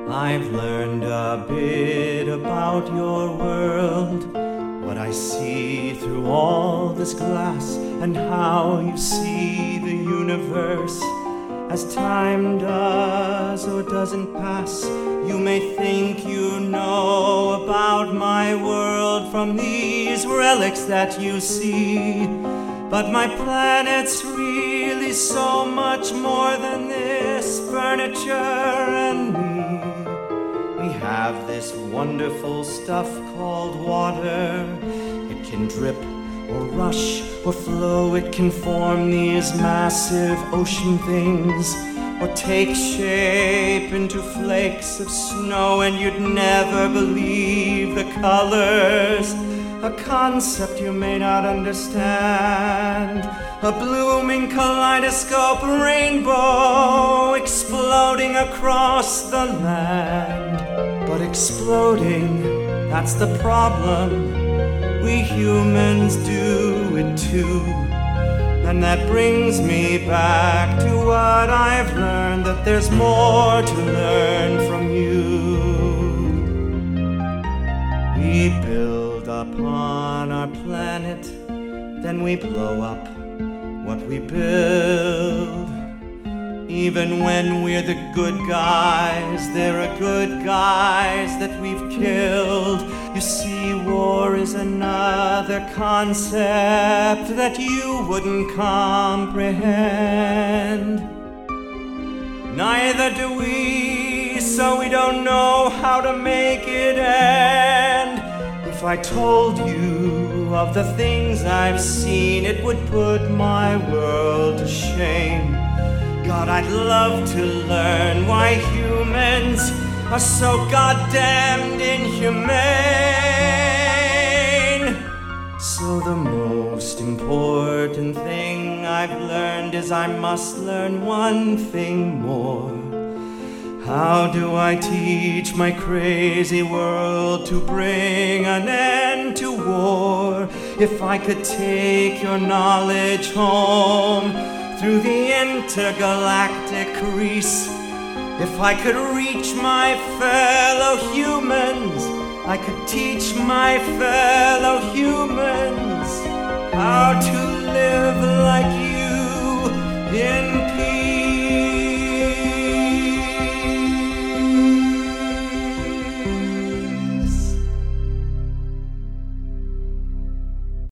I've learned a bit about your world, what I see through all this glass, and how you see the universe. As time does or doesn't pass, you may think you know about my world from these relics that you see. But my planet's really so much more than this furniture and me. We have this wonderful stuff called water. It can drip or rush or flow. It can form these massive ocean things, or take shape into flakes of snow, and you'd never believe the colors. A concept you may not understand, a blooming kaleidoscope rainbow exploding across the land. But exploding, that's the problem. We humans do it too. And that brings me back to what I've learned, that there's more to learn from you. We build upon our planet, then we blow up what we build. Even when we're the good guys, there are good guys that we've killed. You see, war is another concept that you wouldn't comprehend. Neither do we, so we don't know how to make it end. If I told you of the things I've seen, it would put my world to shame. God, I'd love to learn why humans are so goddamned inhumane. So the most important thing I've learned is I must learn one thing more. How do I teach my crazy world to bring an end to war? If I could take your knowledge home through the intergalactic crease, if I could reach my fellow humans, I could teach my fellow humans how to live like you in peace.